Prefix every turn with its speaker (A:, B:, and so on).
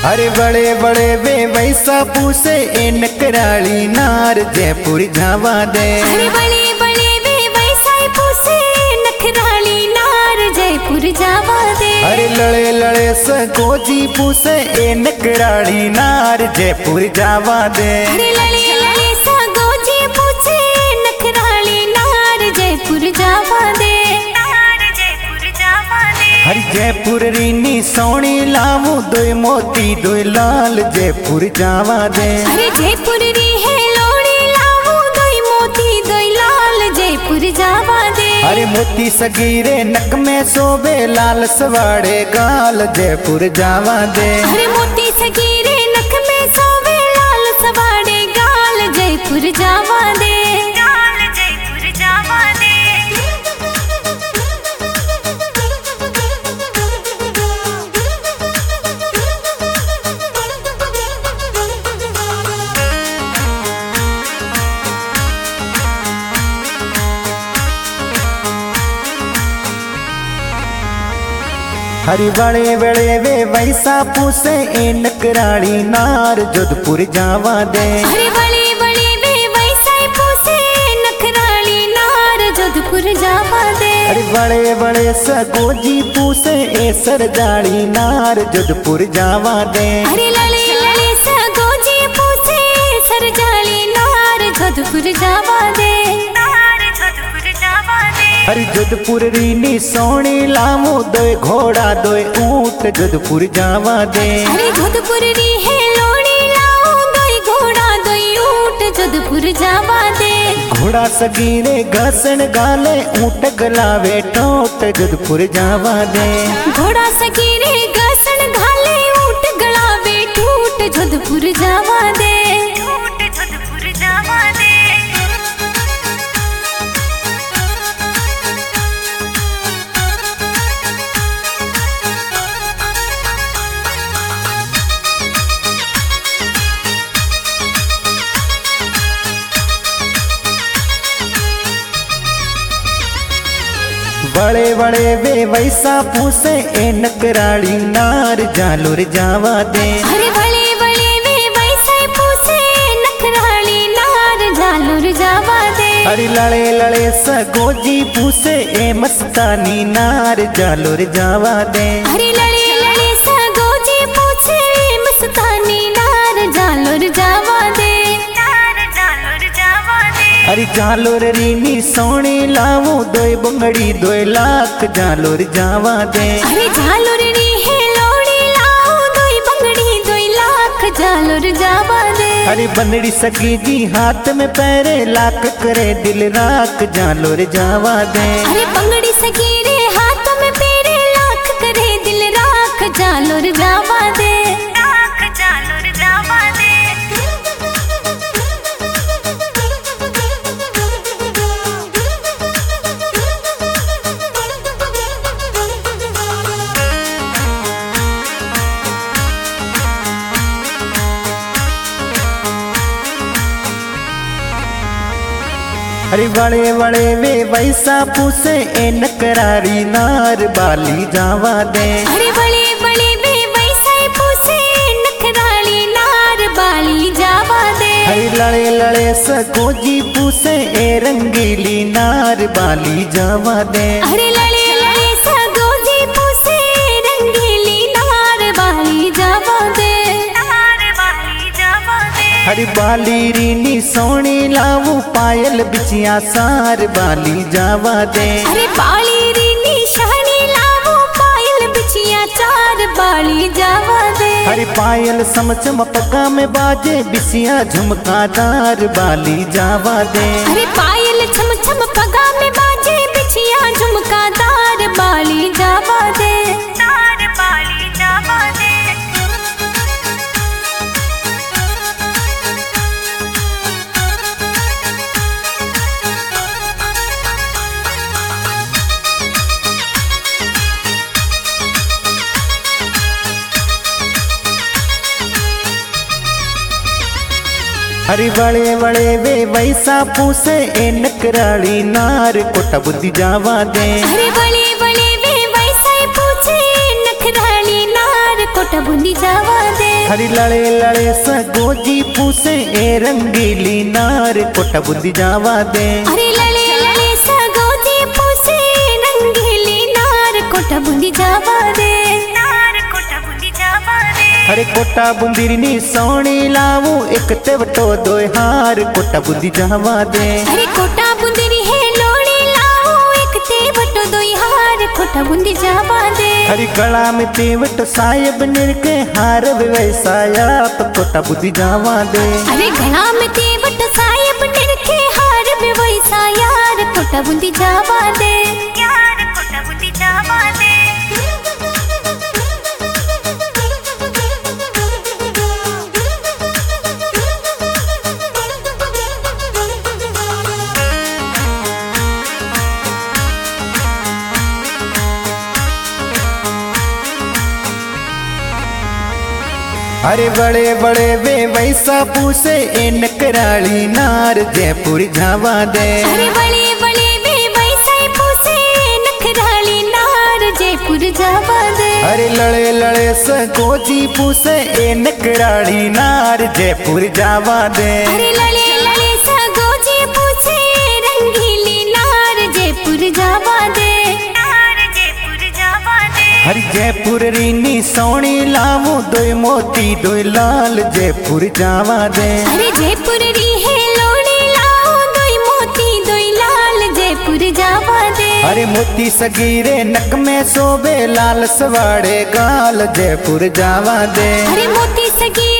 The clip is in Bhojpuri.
A: अरे बड़े बड़े वे वैसा पूसे ए नकराली नार जयपुर जावा दे।
B: अरे बड़े बड़े वे वैसा पूसे नखराली नार जयपुर जावा दे।
A: अरे लड़े लड़े सगोजी पूसे ए नकराली नार जयपुर जावा दे।
B: अरे लड़े लड़े सगोजी पूछे नखराली नार जयपुर जावा दे।
A: हर जयपुर रीनी सोनी लामू दोय मोती दोय लाल जयपुर जावा दे।
B: अरे जयपुर री है लोड़ी लामू दोय मोती दोय लाल जयपुर जावा दे।
A: अरे मोती सगीरे नक में सोबे लाल सवाड़े गाल जयपुर जावा दे।
B: अरे मोती सगीरे नक में सोबे लाल सवाड़े गाल जयपुर जावा दे।
A: हरी बड़े बड़े वे वैसा पूसे ए नकराली नार जोधपुर जावा दे।
B: अरे बड़े बड़े वे वैसा पूसे नखराली नार जोधपुर जावा दे।
A: अरे बड़े बड़े सगोजी पूसे ए सरदाड़ी नार जोधपुर जावा दे।
B: अरे लड़े लड़े सगोजी पूसे सरजाली नार जोधपुर जावा दे।
A: अरे जोधपुर रीनी सोनी लामो दोय घोड़ा दोय ऊंट जोधपुर जावा दे।
B: अरे जोधपुर री है लोड़ी लाओ दोय घोड़ा दोय ऊंट जोधपुर जावा दे।
A: घोड़ा सगीरे घसन गाले ऊंट गलावे टोट जोधपुर जावा दे।
B: घोड़ा सगीरे घसन घाले ऊंट गलावे टूट जोधपुर जावा दे।
A: बड़े बड़े वे वैसा पूसे ए नकराली नार जालोर जावा दे।
B: अरे बड़े बड़े वे वैसा पूसे नखराली नार जालोर जावा दे।
A: अरे लड़े लड़े सगोजी पूसे ए मस्तानी नार जालोर जावा दे।
B: अरे लड़े लड़े सगोजी पूछे मस्तानी नार जालोर जावा दे।
A: अरे जालोर रीनी सोनी लावो दोय बंगड़ी दोय लाख जालोर जावा दे।
B: अरे जालोर री है लोड़ी लाओ दोय बंगड़ी दोय लाख जालोर जावा दे।
A: अरे बनड़ी सगी जी हाथ में पैरे लाख करे दिल राख जालोर जावा दे।
B: अरे बंगड़ी सगीरे हाथ में पेरे लाख करे दिल राख जालोर जावा दे।
A: अरे बड़े बड़े वे वैसा पूसे ए नकरारी नार बाली जावा दे।
B: अरे बड़े बड़े वे वैसा पूसे नखराली नार बाली जावा दे।
A: अरे लड़े लड़े सगोजी पूसे ए रंगीली नार बाली जावा दे।
B: अरे लड़े लड़े सगोजी पूसे रंगीली नार बाली जावा दे।
A: अरे बाली रीनी सोनी लावू पायल बिचिया सार बाली जावा दे।
B: अरे बाली रीनी शानी लावो पायल बिछिया चार बाली जावा दे।
A: अरे पायल समचम पका में बाजे बिसिया झुमकादार बाली जावा दे।
B: अरे पायल छम छम पगा में बाजे बिछिया झुमकादार बाली जावा दे।
A: अरे बड़े बड़े वे वैसा पूसे ए नकराली नार कोटा बुद्धि जावा दे।
B: अरे बड़े बड़े वे वैसा पूछे नखराली नार कोटा बुद्धि जावा दे।
A: हरी लड़े लड़े सगोजी पूसे ए रंगीली नार कोटा बुद्धि जावा दे।
B: अरे लले लले सगोजी पूसे रंगीली नार कोटा बुद्धि जावा दे।
A: हरे कोटा बुंदीरनी सोनी लावू एक तेवटो दो हार कोटा बुद्धि जावा दे।
B: अरे कोटा बुंदीरी है लोड़ी लावू एक तेवटो दो हार कोटा बुद्धि जावा दे।
A: हरी गला में तेवट साहेब निरके हार व्यवसाया कोटा बुद्धि जावा दे।
B: अरे गला में तेवट साहेब निरके हार व्यवसाया कोटा बुद्धि जावा दे। कोटा बुद्धि जावा दे।
A: अरे बड़े बड़े वे वैसा पूसे ए नकराली नार जयपुर जावा दे।
B: अरे बड़े बड़े वे वैसा पूसे नखराली नार जयपुर जावा दे।
A: अरे लड़े लड़े सगोजी पूसे ए नकराली नार जयपुर जावा दे।
B: अरे लड़े लड़े सगोजी पूसे रंगीली नार जयपुर जावा दे।
A: हरी जयपुर रीनी सोनी लावू दो मोती दो लाल जयपुर जावा दे।
B: अरे जयपुर री है लोड़ी लाओ दो मोती दो लाल जयपुर जावा दे।
A: अरे मोती सगीरे नक में सोबे लाल सवाड़े गाल जयपुर जावा दे।
B: अरे मोती सगी